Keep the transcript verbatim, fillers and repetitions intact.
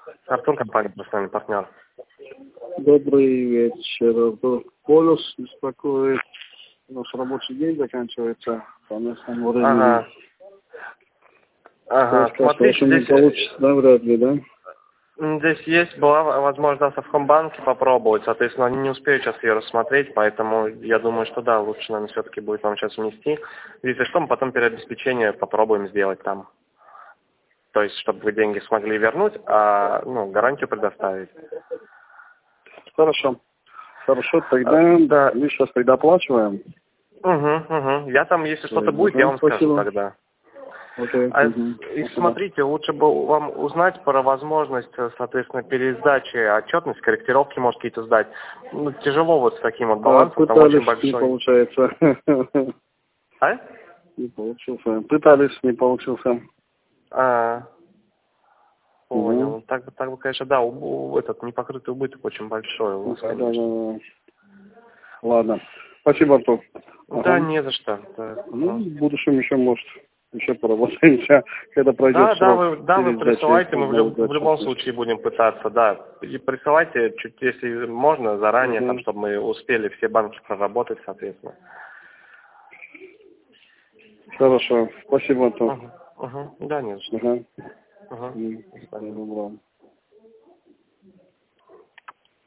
Артур, компания «Профессиональный партнер». Добрый вечер, Артур. Полюс беспокоит. Наш рабочий день заканчивается по местному времени. Ага. Ага, Сказал, смотрите, что здесь... не получится, да, вряд ли, да? Здесь есть, была возможность в Совкомбанке попробовать, соответственно, они не успеют сейчас ее рассмотреть, поэтому я думаю, что да, лучше, наверное, все-таки будет вам сейчас внести. Если что, мы потом переобеспечение попробуем сделать там. То есть, чтобы вы деньги смогли вернуть, а ну, гарантию предоставить. Хорошо. Хорошо, тогда А, да. мы сейчас тогда оплачиваем. Угу, угу. Я там, если что-то будет, Ага, я вам спасибо. скажу тогда. Окей. А, Угу. и смотрите, лучше бы вам узнать про возможность, соответственно, пересдачи отчетности, корректировки, может, какие-то сдать. Ну, тяжело вот с таким вот Да, балансом, там очень пытались, не большой. получается. А? Не получился. Пытались, не получился. А, понял. Угу. Так бы, так бы, конечно, да, у- у- этот непокрытый убыток очень большой у вас, Да, да, конечно. да. Ладно. Спасибо, Артур. Да, Ага. не за что. Да, Ну, пожалуйста. в будущем еще, может, еще поработаемся, когда пройдет Да, да, срок вы, да, вы пересдачи присылайте, мы в, люб- одного в любом отчетности. случае будем пытаться, да. И присылайте, чуть, если можно, заранее, там, Угу. чтобы мы успели все банки проработать, соответственно. Хорошо. Спасибо, Артур. Угу, угу. Да, не за что. Ага. Угу. М, До Всего свидания. доброго.